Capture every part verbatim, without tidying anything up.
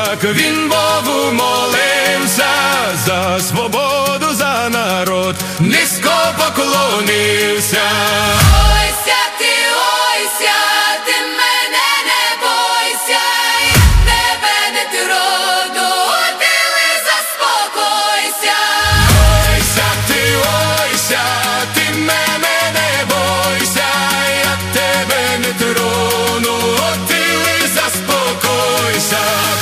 козак, він Богу молився за свободу, за народ, низько поклонився. Ойся ти, ойся, ти мене не бойся, я тебе не трону, ти лиш заспокойся. Ойся ти, ойся, ти мене не бойся, я тебе не трону, ти лиш заспокойся.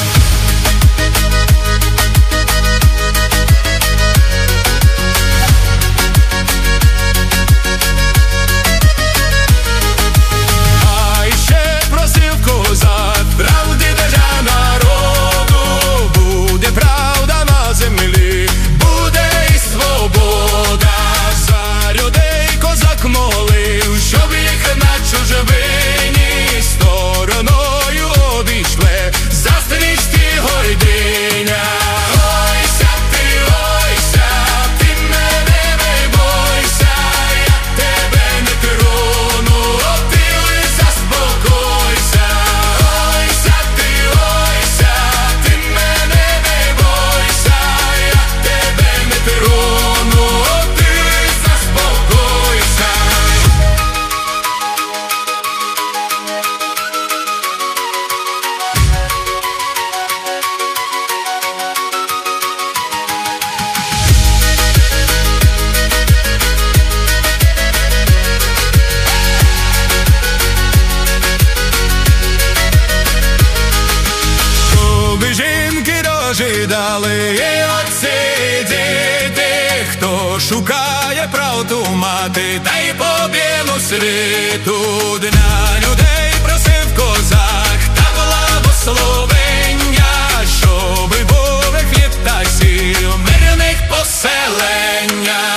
Дали і отці діти, хто шукає правду мати, та й по білу світу для людей просив козак та благословення, щоби були хліб та сіль в мирних поселеннях.